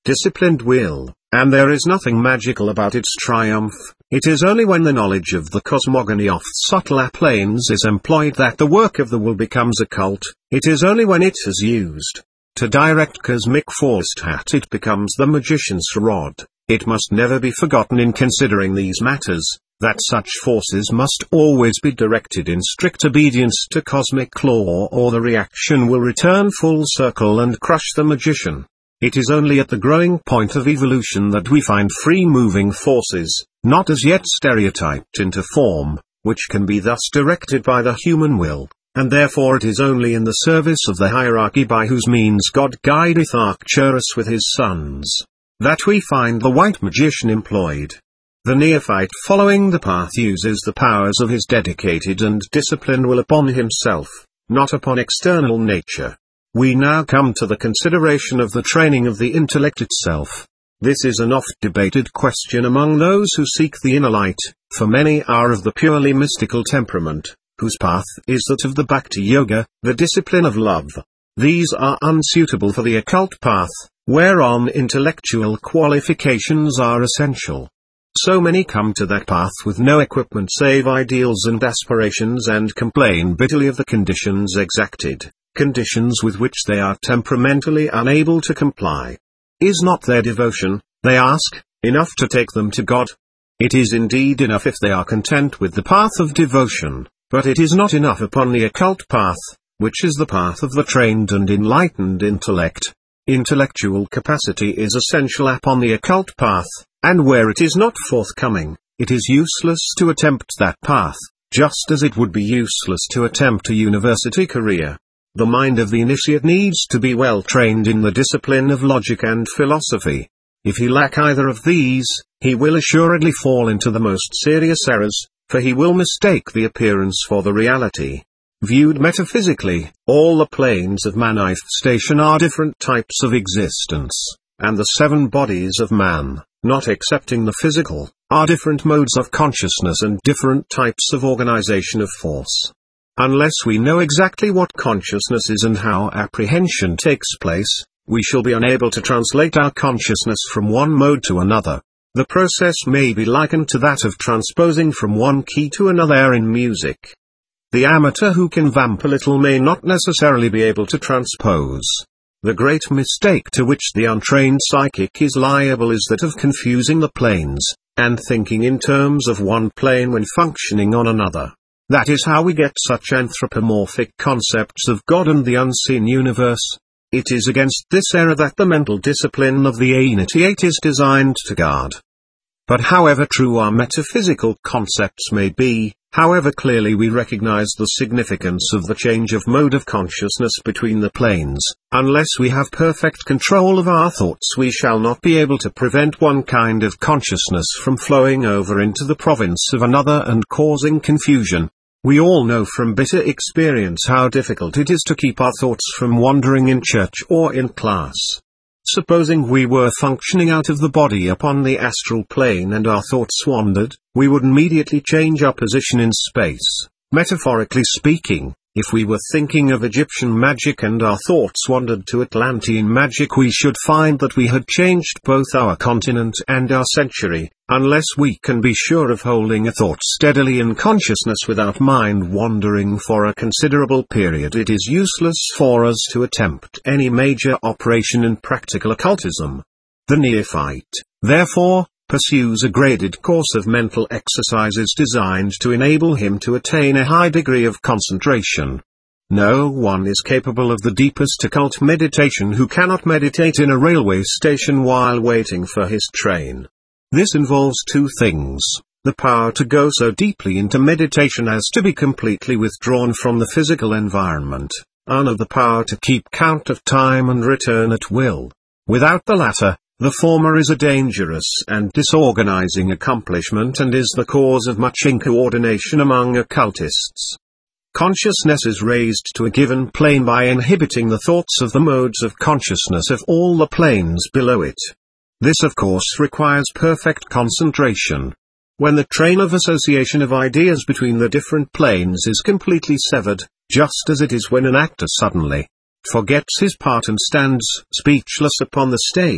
disciplined will, and there is nothing magical about its triumph. It is only when the knowledge of the cosmogony of subtler planes is employed that the work of the will becomes occult. It is only when it is used to direct cosmic force that it becomes the magician's rod. It must never be forgotten in considering these matters, that such forces must always be directed in strict obedience to cosmic law, or the reaction will return full circle and crush the magician. It is only at the growing point of evolution that we find free-moving forces, not as yet stereotyped into form, which can be thus directed by the human will, and therefore it is only in the service of the hierarchy by whose means God guideth Arcturus with his sons, that we find the white magician employed. The neophyte following the path uses the powers of his dedicated and disciplined will upon himself, not upon external nature. We now come to the consideration of the training of the intellect itself. This is an oft-debated question among those who seek the inner light, for many are of the purely mystical temperament, whose path is that of the Bhakti Yoga, the discipline of love. These are unsuitable for the occult path, whereon intellectual qualifications are essential. So many come to that path with no equipment save ideals and aspirations, and complain bitterly of the conditions exacted, conditions with which they are temperamentally unable to comply. Is not their devotion, they ask, enough to take them to God? It is indeed enough if they are content with the path of devotion, but it is not enough upon the occult path, which is the path of the trained and enlightened intellect. Intellectual capacity is essential upon the occult path, and where it is not forthcoming, it is useless to attempt that path, just as it would be useless to attempt a university career. The mind of the initiate needs to be well trained in the discipline of logic and philosophy. If he lack either of these, he will assuredly fall into the most serious errors, for he will mistake the appearance for the reality. Viewed metaphysically, all the planes of manifestation are different types of existence, and the 7 bodies of man, not excepting the physical, are different modes of consciousness and different types of organization of force. Unless we know exactly what consciousness is and how apprehension takes place, we shall be unable to translate our consciousness from one mode to another. The process may be likened to that of transposing from one key to another in music. The amateur who can vamp a little may not necessarily be able to transpose. The great mistake to which the untrained psychic is liable is that of confusing the planes, and thinking in terms of one plane when functioning on another. That is how we get such anthropomorphic concepts of God and the unseen universe. It is against this error that the mental discipline of the initiate is designed to guard. But however true our metaphysical concepts may be, however clearly we recognize the significance of the change of mode of consciousness between the planes, unless we have perfect control of our thoughts we shall not be able to prevent one kind of consciousness from flowing over into the province of another and causing confusion. We all know from bitter experience how difficult it is to keep our thoughts from wandering in church or in class. Supposing we were functioning out of the body upon the astral plane and our thoughts wandered, we would immediately change our position in space. Metaphorically speaking, if we were thinking of Egyptian magic and our thoughts wandered to Atlantean magic, we should find that we had changed both our continent and our century. Unless we can be sure of holding a thought steadily in consciousness without mind wandering for a considerable period, it is useless for us to attempt any major operation in practical occultism. The neophyte, therefore, pursues a graded course of mental exercises designed to enable him to attain a high degree of concentration. No one is capable of the deepest occult meditation who cannot meditate in a railway station while waiting for his train. This involves 2 things: the power to go so deeply into meditation as to be completely withdrawn from the physical environment, and the power to keep count of time and return at will. Without the latter, the former is a dangerous and disorganizing accomplishment and is the cause of much incoordination among occultists. Consciousness is raised to a given plane by inhibiting the thoughts of the modes of consciousness of all the planes below it. This of course requires perfect concentration. When the train of association of ideas between the different planes is completely severed, just as it is when an actor suddenly forgets his part and stands speechless upon the stage,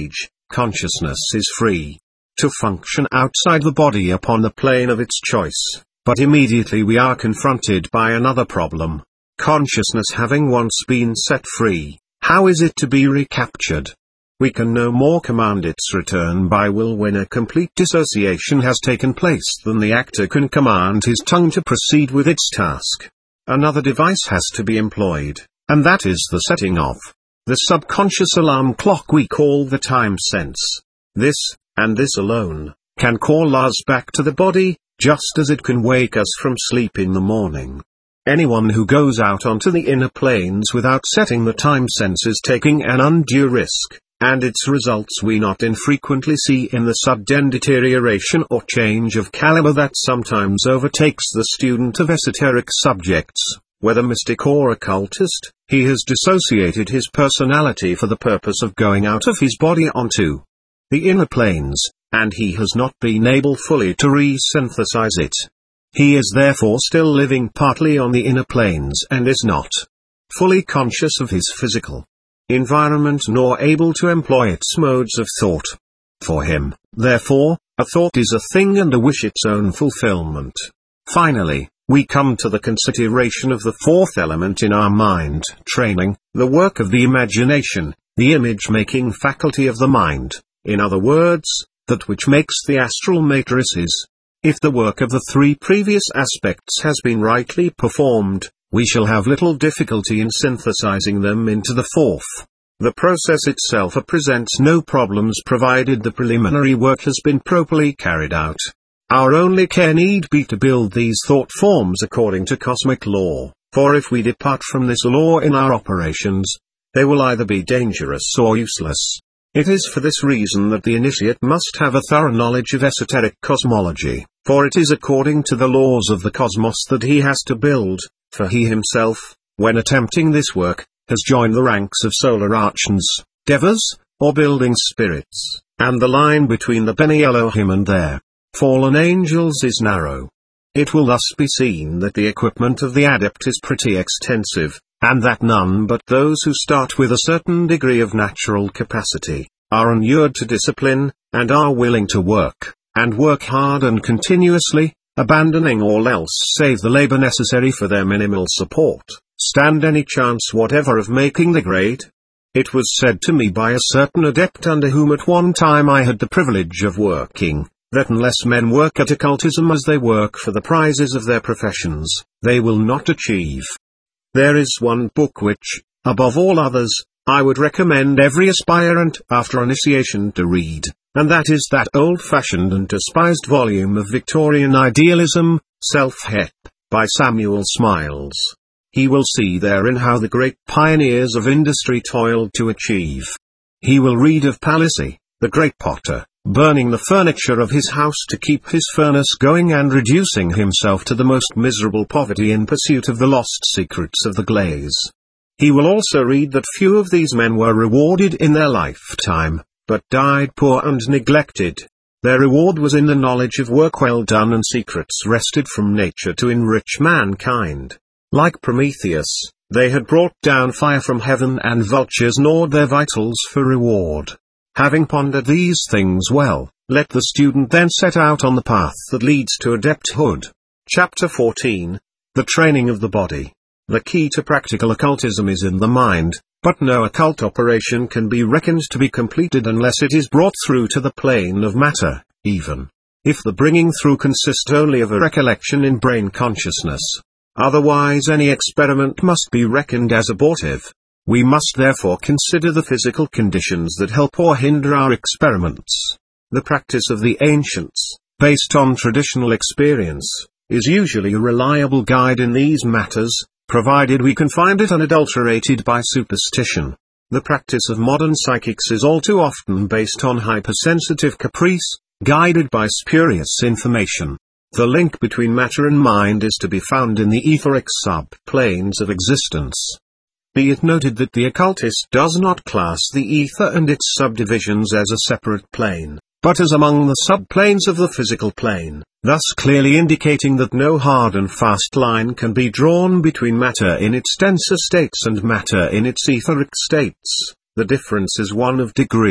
Consciousness is free to function outside the body upon the plane of its choice, but immediately we are confronted by another problem. Consciousness having once been set free, how is it to be recaptured? We can no more command its return by will when a complete dissociation has taken place than the actor can command his tongue to proceed with its task. Another device has to be employed, and that is the setting of the subconscious alarm clock we call the time sense. This, and this alone, can call us back to the body, just as it can wake us from sleep in the morning. Anyone who goes out onto the inner planes without setting the time sense is taking an undue risk, and its results we not infrequently see in the sudden deterioration or change of caliber that sometimes overtakes the student of esoteric subjects. Whether mystic or occultist, he has dissociated his personality for the purpose of going out of his body onto the inner planes, and he has not been able fully to resynthesize it. He is therefore still living partly on the inner planes and is not fully conscious of his physical environment nor able to employ its modes of thought. For him, therefore, a thought is a thing and a wish its own fulfillment. Finally, we come to the consideration of the fourth element in our mind training, the work of the imagination, the image-making faculty of the mind, in other words, that which makes the astral matrices. If the work of the three previous aspects has been rightly performed, we shall have little difficulty in synthesizing them into the fourth. The process itself presents no problems provided the preliminary work has been properly carried out. Our only care need be to build these thought forms according to cosmic law, for if we depart from this law in our operations, they will either be dangerous or useless. It is for this reason that the initiate must have a thorough knowledge of esoteric cosmology, for it is according to the laws of the cosmos that he has to build, for he himself, when attempting this work, has joined the ranks of solar archons, devas, or building spirits, and the line between the Bene Elohim and their fallen angels is narrow. It will thus be seen that the equipment of the adept is pretty extensive, and that none but those who start with a certain degree of natural capacity, are inured to discipline, and are willing to work, and work hard and continuously, abandoning all else save the labor necessary for their minimal support, stand any chance whatever of making the grade. It was said to me by a certain adept under whom at one time I had the privilege of working, that unless men work at occultism as they work for the prizes of their professions, they will not achieve. There is one book which, above all others, I would recommend every aspirant after initiation to read, and that is that old-fashioned and despised volume of Victorian idealism, Self-Help, by Samuel Smiles. He will see therein how the great pioneers of industry toiled to achieve. He will read of Palissy, the great potter, burning the furniture of his house to keep his furnace going and reducing himself to the most miserable poverty in pursuit of the lost secrets of the glaze. He will also read that few of these men were rewarded in their lifetime, but died poor and neglected. Their reward was in the knowledge of work well done and secrets wrested from nature to enrich mankind. Like Prometheus, they had brought down fire from heaven and vultures gnawed their vitals for reward. Having pondered these things well, let the student then set out on the path that leads to adepthood. Chapter 14. The Training of the Body. The key to practical occultism is in the mind, but no occult operation can be reckoned to be completed unless it is brought through to the plane of matter, even if the bringing through consists only of a recollection in brain consciousness. Otherwise any experiment must be reckoned as abortive. We must therefore consider the physical conditions that help or hinder our experiments. The practice of the ancients, based on traditional experience, is usually a reliable guide in these matters, provided we can find it unadulterated by superstition. The practice of modern psychics is all too often based on hypersensitive caprice, guided by spurious information. The link between matter and mind is to be found in the etheric sub-planes of existence. Be it noted that the occultist does not class the ether and its subdivisions as a separate plane, but as among the subplanes of the physical plane, thus clearly indicating that no hard and fast line can be drawn between matter in its denser states and matter in its etheric states. The difference is one of degree,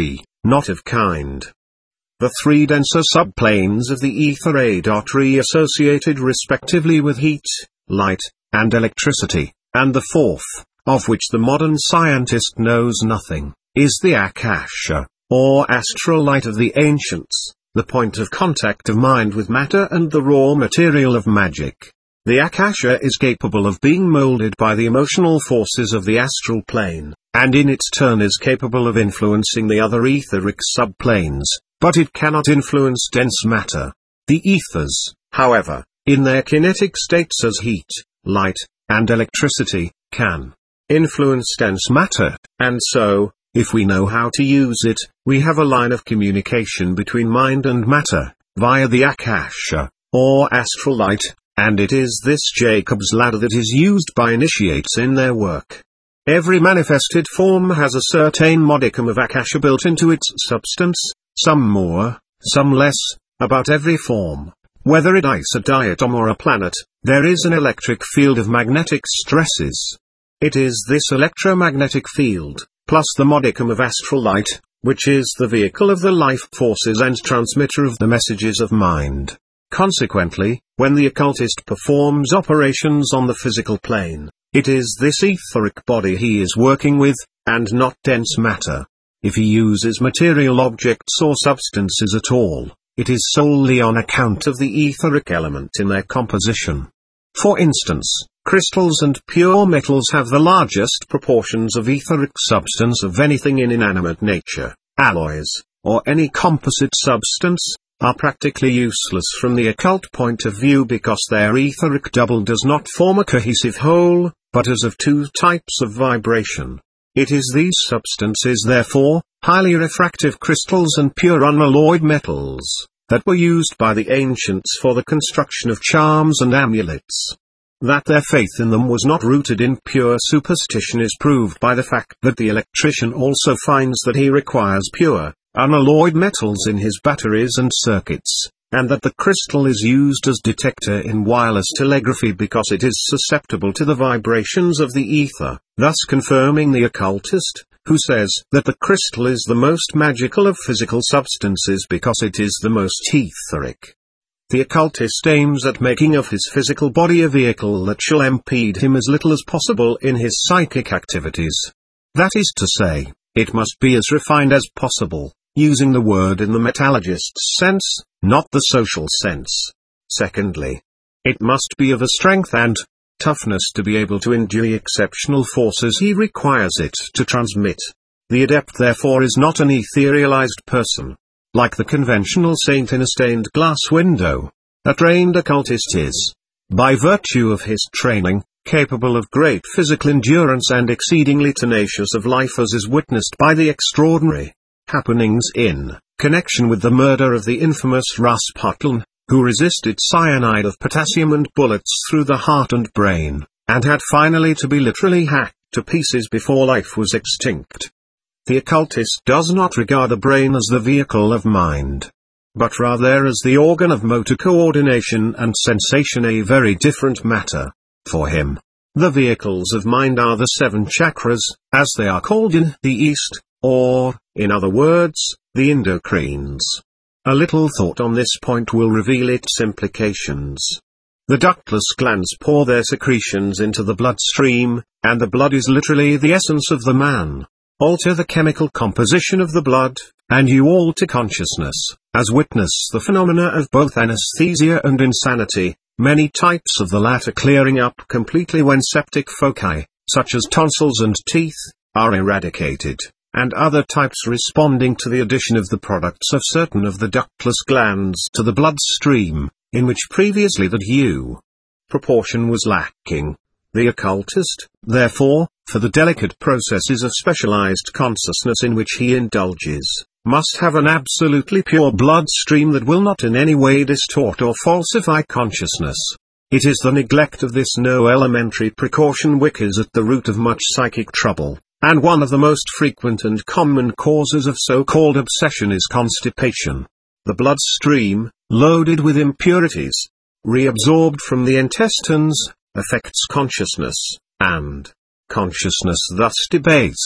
not of kind. The three denser subplanes of the ether are associated respectively with heat, light, and electricity, and the fourth, of which the modern scientist knows nothing, is the akasha, or astral light of the ancients, the point of contact of mind with matter and the raw material of magic. The akasha is capable of being molded by the emotional forces of the astral plane, and in its turn is capable of influencing the other etheric subplanes, but it cannot influence dense matter. The ethers, however, in their kinetic states as heat, light, and electricity, can influence dense matter, and so, if we know how to use it, we have a line of communication between mind and matter, via the akasha, or astral light, and it is this Jacob's ladder that is used by initiates in their work. Every manifested form has a certain modicum of akasha built into its substance, some more, some less. About every form, whether it is a diatom or a planet, there is an electric field of magnetic stresses. It is this electromagnetic field, plus the modicum of astral light, which is the vehicle of the life forces and transmitter of the messages of mind. Consequently, when the occultist performs operations on the physical plane, it is this etheric body he is working with, and not dense matter. If he uses material objects or substances at all, it is solely on account of the etheric element in their composition. For instance, crystals and pure metals have the largest proportions of etheric substance of anything in inanimate nature. Alloys, or any composite substance, are practically useless from the occult point of view because their etheric double does not form a cohesive whole, but is of two types of vibration. It is these substances therefore, highly refractive crystals and pure unalloyed metals, that were used by the ancients for the construction of charms and amulets. That their faith in them was not rooted in pure superstition is proved by the fact that the electrician also finds that he requires pure, unalloyed metals in his batteries and circuits, and that the crystal is used as detector in wireless telegraphy because it is susceptible to the vibrations of the ether, thus confirming the occultist, who says that the crystal is the most magical of physical substances because it is the most etheric. The occultist aims at making of his physical body a vehicle that shall impede him as little as possible in his psychic activities. That is to say, it must be as refined as possible, using the word in the metallurgist's sense, not the social sense. Secondly, it must be of a strength and toughness to be able to endure the exceptional forces he requires it to transmit. The adept therefore is not an etherealized person, like the conventional saint in a stained glass window. A trained occultist is, by virtue of his training, capable of great physical endurance and exceedingly tenacious of life, as is witnessed by the extraordinary happenings in connection with the murder of the infamous Rasputin, who resisted cyanide of potassium and bullets through the heart and brain, and had finally to be literally hacked to pieces before life was extinct. The occultist does not regard the brain as the vehicle of mind, but rather as the organ of motor coordination and sensation, a very different matter. For him, the vehicles of mind are the 7 chakras, as they are called in the East, or, in other words, the endocrines. A little thought on this point will reveal its implications. The ductless glands pour their secretions into the bloodstream, and the blood is literally the essence of the man. Alter the chemical composition of the blood, and you alter consciousness, as witness the phenomena of both anesthesia and insanity, many types of the latter clearing up completely when septic foci, such as tonsils and teeth, are eradicated, and other types responding to the addition of the products of certain of the ductless glands to the bloodstream, in which previously that due proportion was lacking. The occultist, therefore, for the delicate processes of specialized consciousness in which he indulges, must have an absolutely pure bloodstream that will not in any way distort or falsify consciousness. It is the neglect of this no elementary precaution which is at the root of much psychic trouble, and one of the most frequent and common causes of so-called obsession is constipation. The bloodstream, loaded with impurities, reabsorbed from the intestines, affects consciousness, and consciousness thus debased,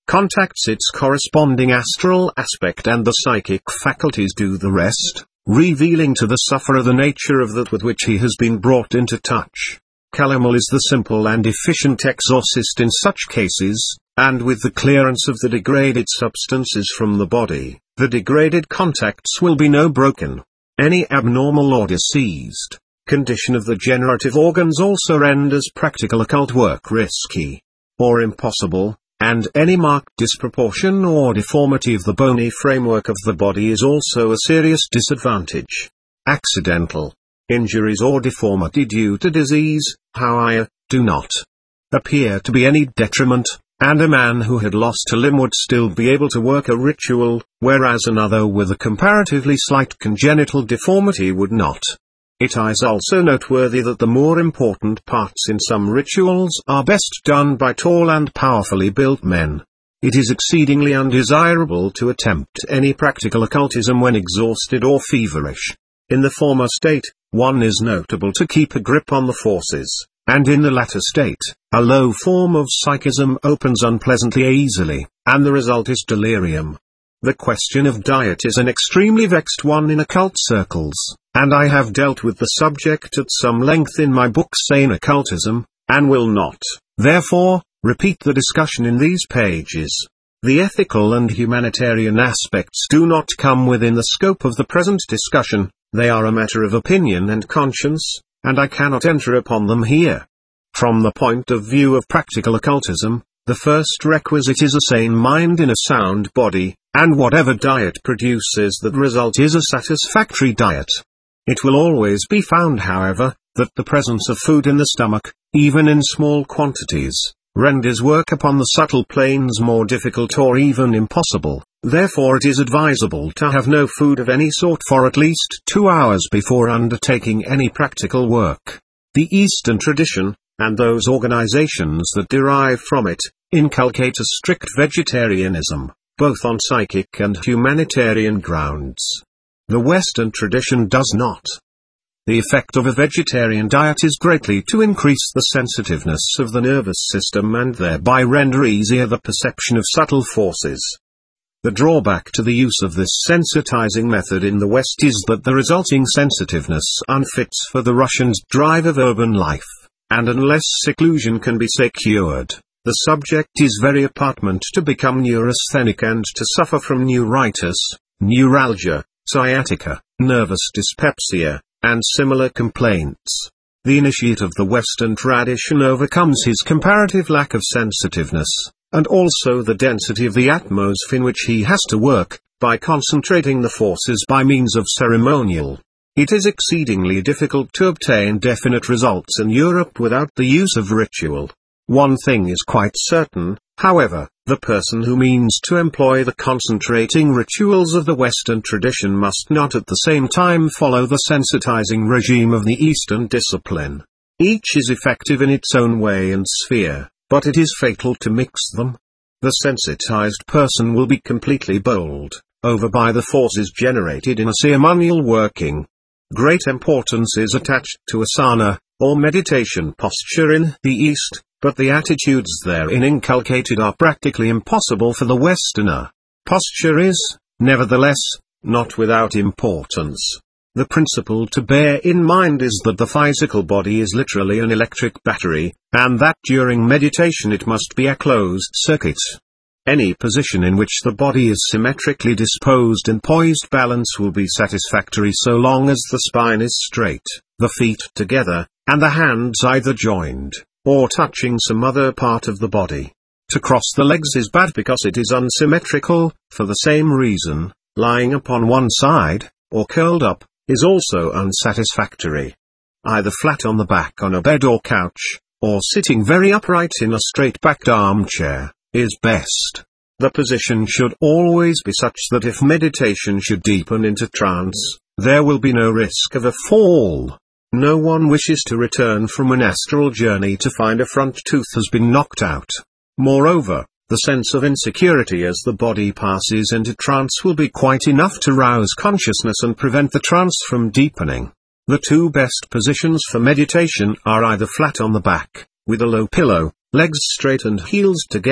contacts its corresponding astral aspect, and the psychic faculties do the rest, revealing to the sufferer the nature of that with which he has been brought into touch. Calomel is the simple and efficient exorcist in such cases, and with the clearance of the degraded substances from the body, the degraded contacts will be no broken. Any abnormal or diseased condition of the generative organs also renders practical occult work risky or impossible, and any marked disproportion or deformity of the bony framework of the body is also a serious disadvantage. Accidental injuries or deformity due to disease, however, do not appear to be any detriment, and a man who had lost a limb would still be able to work a ritual, whereas another with a comparatively slight congenital deformity would not. It is also noteworthy that the more important parts in some rituals are best done by tall and powerfully built men. It is exceedingly undesirable to attempt any practical occultism when exhausted or feverish. In the former state, one is notable to keep a grip on the forces, and in the latter state, a low form of psychism opens unpleasantly easily, and the result is delirium. The question of diet is an extremely vexed one in occult circles, and I have dealt with the subject at some length in my book Sane Occultism, and will not, therefore, repeat the discussion in these pages. The ethical and humanitarian aspects do not come within the scope of the present discussion, they are a matter of opinion and conscience, and I cannot enter upon them here. From the point of view of practical occultism, the first requisite is a sane mind in a sound body, and whatever diet produces that result is a satisfactory diet. It will always be found, however, that the presence of food in the stomach, even in small quantities, renders work upon the subtle planes more difficult or even impossible. Therefore it is advisable to have no food of any sort for at least 2 hours before undertaking any practical work. The Eastern tradition, and those organizations that derive from it, inculcate a strict vegetarianism, both on psychic and humanitarian grounds. The Western tradition does not. The effect of a vegetarian diet is greatly to increase the sensitiveness of the nervous system and thereby render easier the perception of subtle forces. The drawback to the use of this sensitizing method in the West is that the resulting sensitiveness unfits for the rush and drive of urban life, and unless seclusion can be secured, the subject is very apt to become neurasthenic and to suffer from neuritis, neuralgia, sciatica, nervous dyspepsia, and similar complaints. The initiate of the Western tradition overcomes his comparative lack of sensitiveness, and also the density of the atmosphere in which he has to work, by concentrating the forces by means of ceremonial. It is exceedingly difficult to obtain definite results in Europe without the use of ritual. One thing is quite certain, however, the person who means to employ the concentrating rituals of the Western tradition must not at the same time follow the sensitizing regime of the Eastern discipline. Each is effective in its own way and sphere, but it is fatal to mix them. The sensitized person will be completely bowled over by the forces generated in a ceremonial working. Great importance is attached to asana, or meditation posture in the East, but the attitudes therein inculcated are practically impossible for the Westerner. Posture is, nevertheless, not without importance. The principle to bear in mind is that the physical body is literally an electric battery, and that during meditation it must be a closed circuit. Any position in which the body is symmetrically disposed and poised balance will be satisfactory so long as the spine is straight, the feet together, and the hands either joined, or touching some other part of the body. To cross the legs is bad because it is unsymmetrical. For the same reason, lying upon one side, or curled up, is also unsatisfactory. Either flat on the back on a bed or couch, or sitting very upright in a straight-backed armchair, is best. The position should always be such that if meditation should deepen into trance, there will be no risk of a fall. No one wishes to return from an astral journey to find a front tooth has been knocked out. Moreover, the sense of insecurity as the body passes into trance will be quite enough to rouse consciousness and prevent the trance from deepening. The two best positions for meditation are either flat on the back, with a low pillow, legs straight and heels together,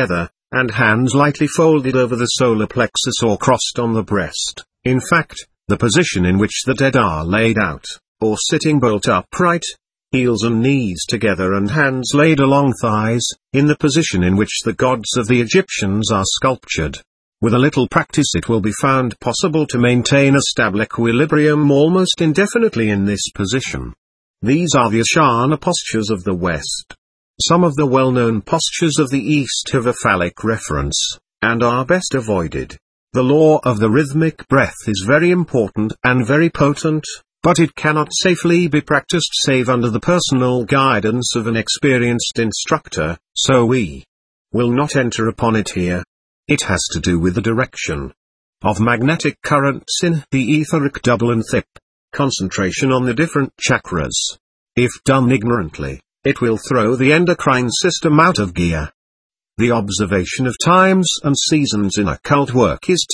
and hands lightly folded over the solar plexus or crossed on the breast. In fact, the position in which the dead are laid out, or sitting bolt upright, heels and knees together and hands laid along thighs, in the position in which the gods of the Egyptians are sculptured. With a little practice it will be found possible to maintain a stable equilibrium almost indefinitely in this position. These are the Asana postures of the West. Some of the well-known postures of the East have a phallic reference, and are best avoided. The law of the rhythmic breath is very important and very potent, but it cannot safely be practiced save under the personal guidance of an experienced instructor, so we will not enter upon it here. It has to do with the direction of magnetic currents in the etheric double and thip, concentration on the different chakras. If done ignorantly, it will throw the endocrine system out of gear. The observation of times and seasons in occult work is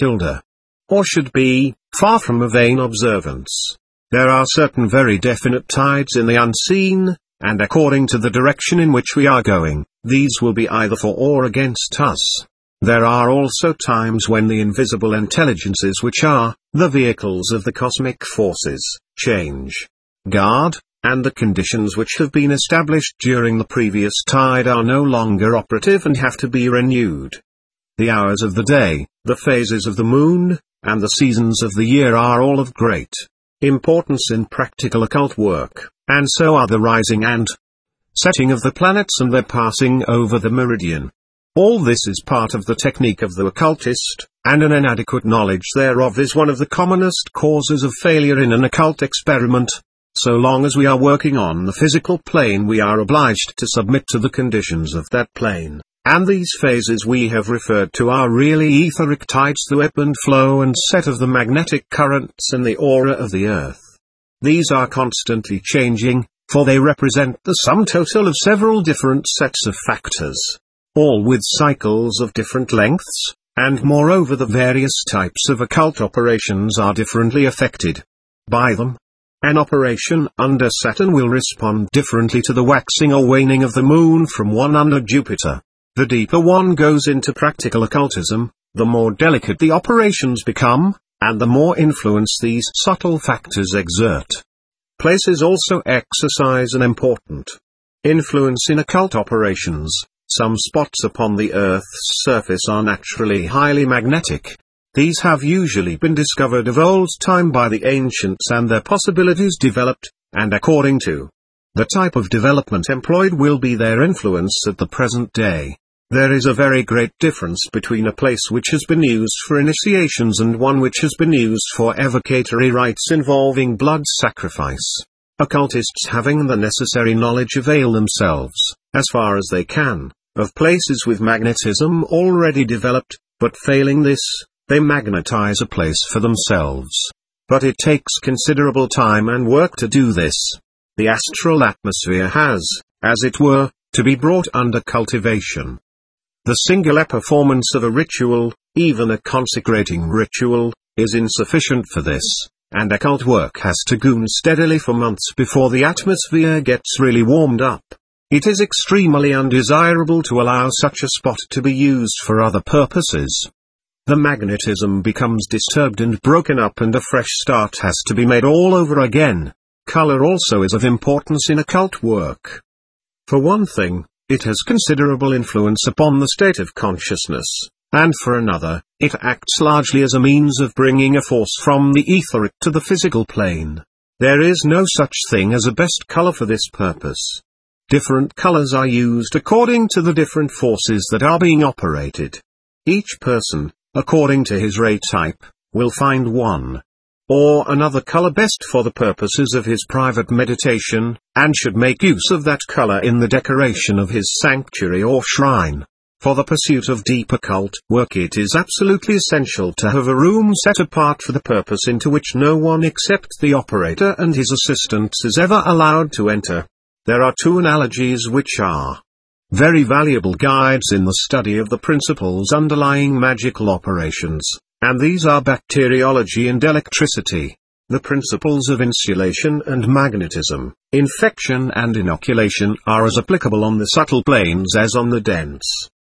or should be, far from a vain observance. There are certain very definite tides in the unseen, and according to the direction in which we are going, these will be either for or against us. There are also times when the invisible intelligences which are the vehicles of the cosmic forces change guard, and the conditions which have been established during the previous tide are no longer operative and have to be renewed. The hours of the day, the phases of the moon, and the seasons of the year are all of great importance in practical occult work, and so are the rising and setting of the planets and their passing over the meridian. All this is part of the technique of the occultist, and an inadequate knowledge thereof is one of the commonest causes of failure in an occult experiment. So long as we are working on the physical plane we are obliged to submit to the conditions of that plane, and these phases we have referred to are really etheric tides, the ebb and flow and set of the magnetic currents in the aura of the earth. These are constantly changing, for they represent the sum total of several different sets of factors, all with cycles of different lengths, and moreover the various types of occult operations are differently affected by them. An operation under Saturn will respond differently to the waxing or waning of the moon from one under Jupiter. The deeper one goes into practical occultism, the more delicate the operations become, and the more influence these subtle factors exert. Places also exercise an important influence in occult operations. Some spots upon the Earth's surface are naturally highly magnetic. These have usually been discovered of old time by the ancients and their possibilities developed, and according to the type of development employed will be their influence at the present day. There is a very great difference between a place which has been used for initiations and one which has been used for evocatory rites involving blood sacrifice. Occultists having the necessary knowledge avail themselves, as far as they can, of places with magnetism already developed, but failing this, they magnetize a place for themselves. But it takes considerable time and work to do this. The astral atmosphere has, as it were, to be brought under cultivation. The singular performance of a ritual, even a consecrating ritual, is insufficient for this, and occult work has to go on steadily for months before the atmosphere gets really warmed up. It is extremely undesirable to allow such a spot to be used for other purposes. The magnetism becomes disturbed and broken up and a fresh start has to be made all over again. Color also is of importance in occult work. For one thing, it has considerable influence upon the state of consciousness, and for another, it acts largely as a means of bringing a force from the etheric to the physical plane. There is no such thing as a best color for this purpose. Different colors are used according to the different forces that are being operated. Each person, according to his ray type, will find one or another color best for the purposes of his private meditation, and should make use of that color in the decoration of his sanctuary or shrine. For the pursuit of deep occult work it is absolutely essential to have a room set apart for the purpose into which no one except the operator and his assistants is ever allowed to enter. There are two analogies which are very valuable guides in the study of the principles underlying magical operations, and these are bacteriology and electricity. The principles of insulation and magnetism, infection and inoculation are as applicable on the subtle planes as on the dense.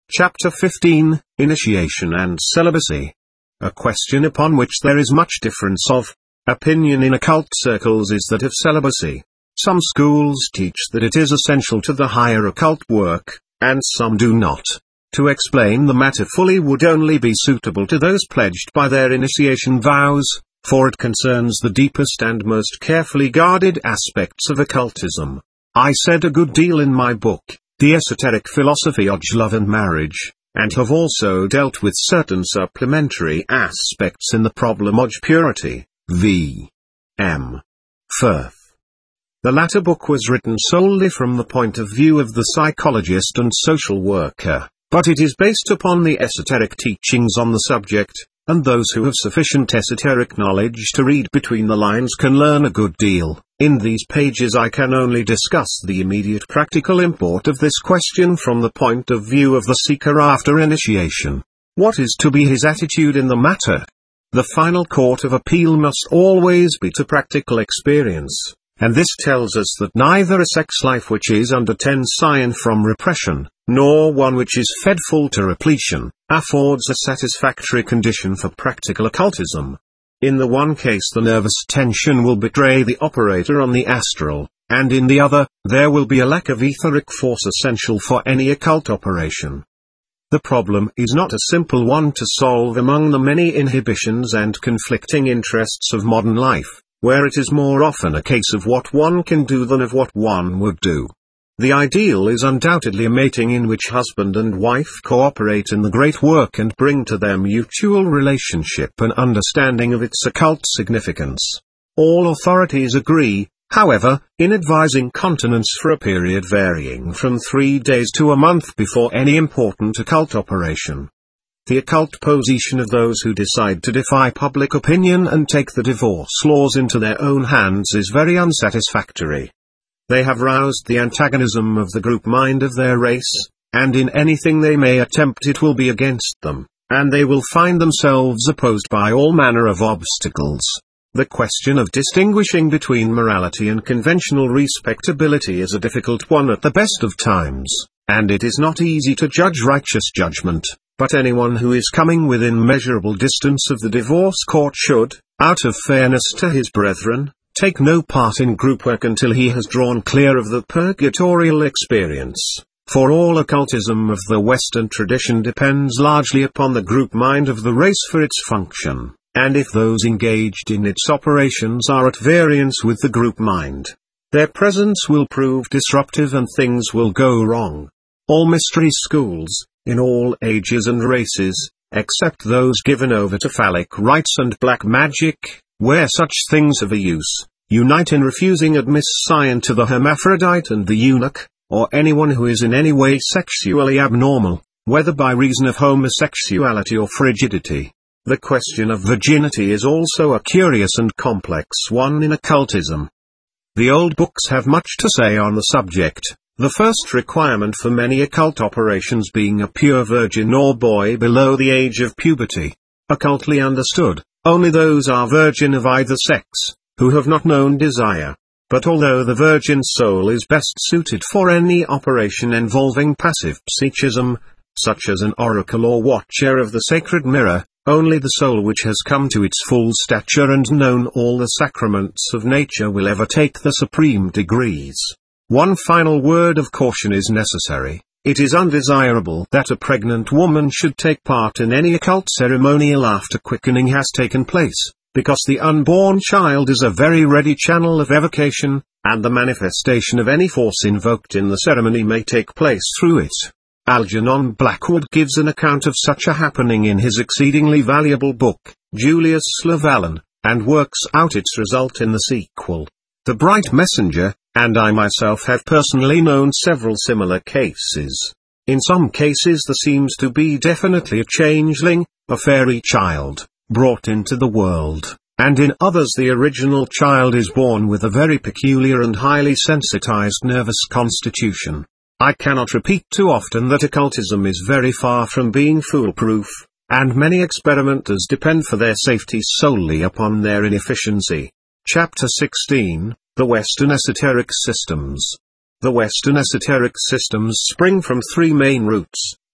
Chapter 15, Initiation and Celibacy. A question upon which there is much difference of opinion in occult circles is that of celibacy. Some schools teach that it is essential to the higher occult work, and some do not. To explain the matter fully would only be suitable to those pledged by their initiation vows, for it concerns the deepest and most carefully guarded aspects of occultism. I said a good deal in my book, The Esoteric Philosophy of Love and Marriage, and have also dealt with certain supplementary aspects in the problem of purity, v. M. Firth. The latter book was written solely from the point of view of the psychologist and social worker, but it is based upon the esoteric teachings on the subject, and those who have sufficient esoteric knowledge to read between the lines can learn a good deal. In these pages I can only discuss the immediate practical import of this question from the point of view of the seeker after initiation. What is to be his attitude in the matter? The final court of appeal must always be to practical experience, and this tells us that neither a sex life which is under tension from repression, nor one which is fed full to repletion, affords a satisfactory condition for practical occultism. In the one case the nervous tension will betray the operator on the astral, and in the other, there will be a lack of etheric force essential for any occult operation. The problem is not a simple one to solve among the many inhibitions and conflicting interests of modern life, where it is more often a case of what one can do than of what one would do. The ideal is undoubtedly a mating in which husband and wife cooperate in the great work and bring to their mutual relationship an understanding of its occult significance. All authorities agree, however, in advising continence for a period varying from 3 days to a month before any important occult operation. The occult position of those who decide to defy public opinion and take the divorce laws into their own hands is very unsatisfactory. They have roused the antagonism of the group mind of their race, and in anything they may attempt it will be against them, and they will find themselves opposed by all manner of obstacles. The question of distinguishing between morality and conventional respectability is a difficult one at the best of times, and it is not easy to judge righteous judgment, but anyone who is coming within measurable distance of the divorce court should, out of fairness to his brethren, take no part in group work until he has drawn clear of the purgatorial experience, for all occultism of the Western tradition depends largely upon the group mind of the race for its function, and if those engaged in its operations are at variance with the group mind, their presence will prove disruptive and things will go wrong. All mystery schools, in all ages and races, except those given over to phallic rites and black magic, where such things have a use, unite in refusing admission to the hermaphrodite and the eunuch, or anyone who is in any way sexually abnormal, whether by reason of homosexuality or frigidity. The question of virginity is also a curious and complex one in occultism. The old books have much to say on the subject, the first requirement for many occult operations being a pure virgin or boy below the age of puberty. Occultly understood, only those are virgin of either sex, who have not known desire. But although the virgin soul is best suited for any operation involving passive psychism, such as an oracle or watcher of the sacred mirror, only the soul which has come to its full stature and known all the sacraments of nature will ever take the supreme degrees. One final word of caution is necessary. It is undesirable that a pregnant woman should take part in any occult ceremonial after quickening has taken place, because the unborn child is a very ready channel of evocation, and the manifestation of any force invoked in the ceremony may take place through it. Algernon Blackwood gives an account of such a happening in his exceedingly valuable book, Julius Slavalin, and works out its result in the sequel, The Bright Messenger, and I myself have personally known several similar cases. In some cases there seems to be definitely a changeling, a fairy child, brought into the world, and in others the original child is born with a very peculiar and highly sensitized nervous constitution. I cannot repeat too often that occultism is very far from being foolproof, and many experimenters depend for their safety solely upon their inefficiency. Chapter 16, The Western Esoteric Systems. The Western esoteric systems spring from three main roots: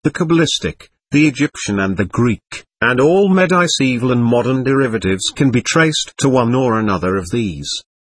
The Kabbalistic, the Egyptian and the Greek, and all medieval and modern derivatives can be traced to one or another of these.